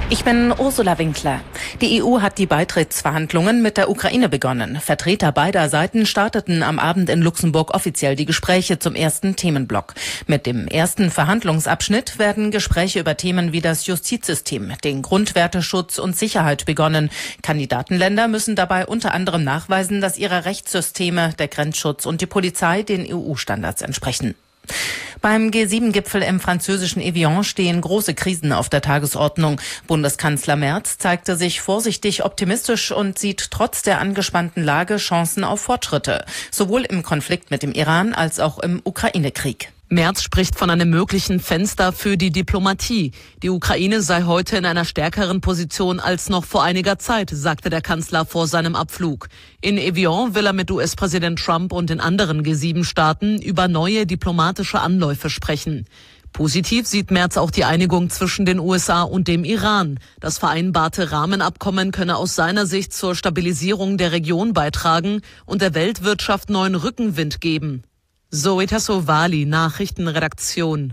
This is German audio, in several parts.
Ich bin Ursula Winkler. Die EU hat die Beitrittsverhandlungen mit der Ukraine begonnen. Vertreter beider Seiten starteten am Abend in Luxemburg offiziell die Gespräche zum ersten Themenblock. Mit dem ersten Verhandlungsabschnitt werden Gespräche über Themen wie das Justizsystem, den Grundwerteschutz und Sicherheit begonnen. Kandidatenländer müssen dabei unter anderem nachweisen, dass ihre Rechtssysteme, der Grenzschutz und die Polizei den EU-Standards entsprechen. Beim G7-Gipfel im französischen Evian stehen große Krisen auf der Tagesordnung. Bundeskanzler Merz zeigte sich vorsichtig optimistisch und sieht trotz der angespannten Lage Chancen auf Fortschritte, sowohl im Konflikt mit dem Iran als auch im Ukraine-Krieg. Merz spricht von einem möglichen Fenster für die Diplomatie. Die Ukraine sei heute in einer stärkeren Position als noch vor einiger Zeit, sagte der Kanzler vor seinem Abflug. In Evian will er mit US-Präsident Trump und den anderen G7-Staaten über neue diplomatische Anläufe sprechen. Positiv sieht Merz auch die Einigung zwischen den USA und dem Iran. Das vereinbarte Rahmenabkommen könne aus seiner Sicht zur Stabilisierung der Region beitragen und der Weltwirtschaft neuen Rückenwind geben. Zoe Tassovali, Nachrichtenredaktion.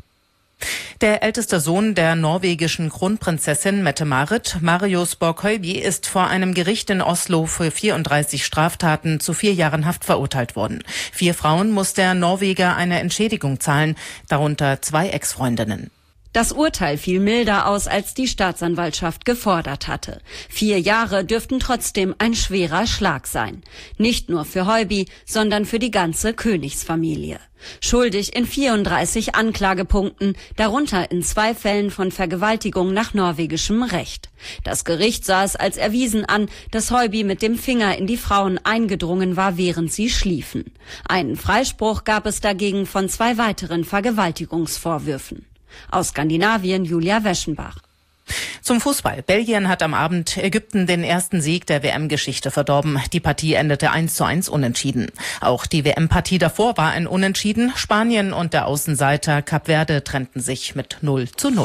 Der älteste Sohn der norwegischen Kronprinzessin Mette-Marit, Marius Borg-Høiby, ist vor einem Gericht in Oslo für 34 Straftaten zu 4 Jahren Haft verurteilt worden. 4 Frauen muss der Norweger eine Entschädigung zahlen, darunter 2 Ex-Freundinnen. Das Urteil fiel milder aus, als die Staatsanwaltschaft gefordert hatte. 4 Jahre dürften trotzdem ein schwerer Schlag sein. Nicht nur für Høiby, sondern für die ganze Königsfamilie. Schuldig in 34 Anklagepunkten, darunter in 2 Fällen von Vergewaltigung nach norwegischem Recht. Das Gericht sah es als erwiesen an, dass Høiby mit dem Finger in die Frauen eingedrungen war, während sie schliefen. Einen Freispruch gab es dagegen von 2 weiteren Vergewaltigungsvorwürfen. Aus Skandinavien Julia Weschenbach. Zum Fußball. Belgien hat am Abend Ägypten den ersten Sieg der WM-Geschichte verdorben. Die Partie endete 1:1 unentschieden. Auch die WM-Partie davor war ein Unentschieden. Spanien und der Außenseiter Kap Verde trennten sich mit 0:0.